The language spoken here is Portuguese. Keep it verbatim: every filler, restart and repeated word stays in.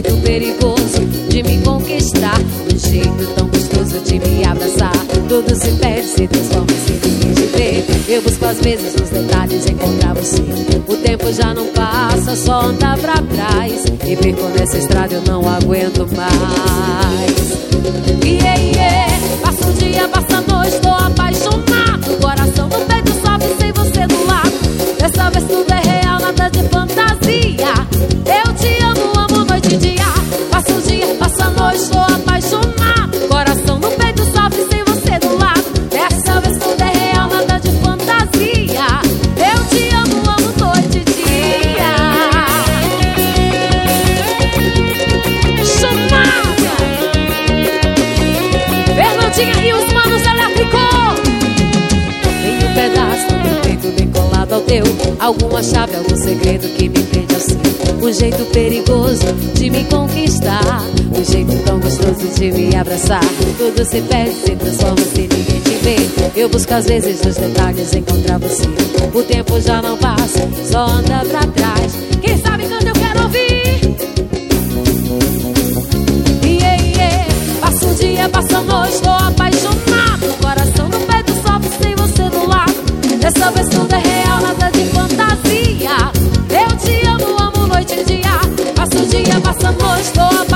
jeito perigoso de me conquistar, um jeito tão gostoso de me abraçar. Tudo se perde, se transforma sem ninguém te ver. Eu busco às vezes nos detalhes encontrar você. O tempo já não passa, só anda pra trás. E perco nessa estrada, eu não aguento mais. Yeah, yeah. Passa um dia, passa a noite, tô apaixonado. Coração no peito sobe sem você do lado. Dessa vez tudo é real, nada de fantasia. Eu te amo, amo noite e dia. Passa um dia, passa a noite, tô apaixonado. Coração no peito sobe sem você do lado. Dessa vez tudo é real, nada de fantasia. Eu te amo, amo noite e dia. Chamada Fernandinha e os Manos Elétricos. Tem um pedaço do meu peito bem colado ao teu. Alguma chave, algum segredo que me prende ao seu. Um jeito perigoso de me conquistar, um jeito tão gostoso de me abraçar. Tudo se perde, se transforma sem ninguém te ver. Eu busco às vezes nos detalhes encontrar você. O tempo já não passa, só anda pra trás. Quem sabe canta, eu quero ouvir. Yeah, yeah. Passa um dia, passa a noite, tô apaixonado. Coração no peito sobe sem você do lado. Dessa vez tudo é real, nada de fantasia. Eu te amo, amo noite e dia. Passa o dia, passa a noite, tô apaixonado.